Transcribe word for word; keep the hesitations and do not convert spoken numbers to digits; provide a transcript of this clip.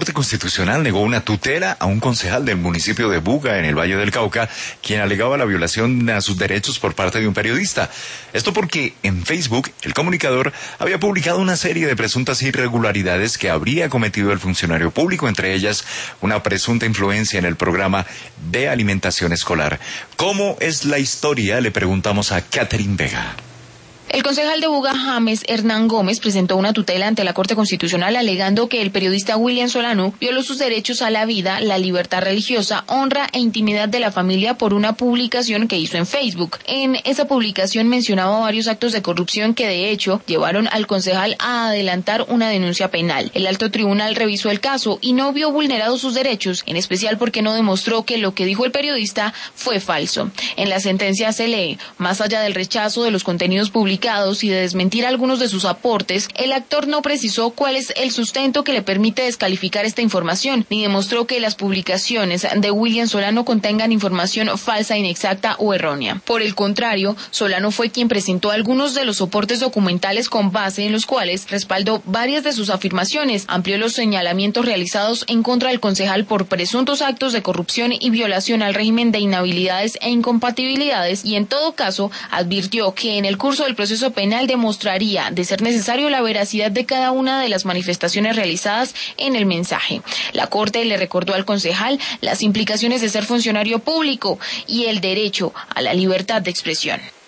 La Corte Constitucional negó una tutela a un concejal del municipio de Buga, en el Valle del Cauca, quien alegaba la violación a sus derechos por parte de un periodista. Esto porque en Facebook el comunicador había publicado una serie de presuntas irregularidades que habría cometido el funcionario público, entre ellas una presunta influencia en el programa de alimentación escolar. ¿Cómo es la historia?, le preguntamos a Catherine Vega. El concejal de Buga, James Hernán Gómez, presentó una tutela ante la Corte Constitucional alegando que el periodista William Solano violó sus derechos a la vida, la libertad religiosa, honra e intimidad de la familia por una publicación que hizo en Facebook. En esa publicación mencionaba varios actos de corrupción que de hecho llevaron al concejal a adelantar una denuncia penal. El alto tribunal revisó el caso y no vio vulnerados sus derechos, en especial porque no demostró que lo que dijo el periodista fue falso. En la sentencia se lee: más allá del rechazo de los contenidos publicados y de desmentir algunos de sus aportes, el actor no precisó cuál es el sustento que le permite descalificar esta información, ni demostró que las publicaciones de William Solano contengan información falsa, inexacta o errónea. Por el contrario, Solano fue quien presentó algunos de los soportes documentales con base en los cuales respaldó varias de sus afirmaciones, amplió los señalamientos realizados en contra del concejal por presuntos actos de corrupción y violación al régimen de inhabilidades e incompatibilidades, y en todo caso advirtió que en el curso del proceso penal demostraría, de ser necesario, la veracidad de cada una de las manifestaciones realizadas en el mensaje. La Corte le recordó al concejal las implicaciones de ser funcionario público y el derecho a la libertad de expresión.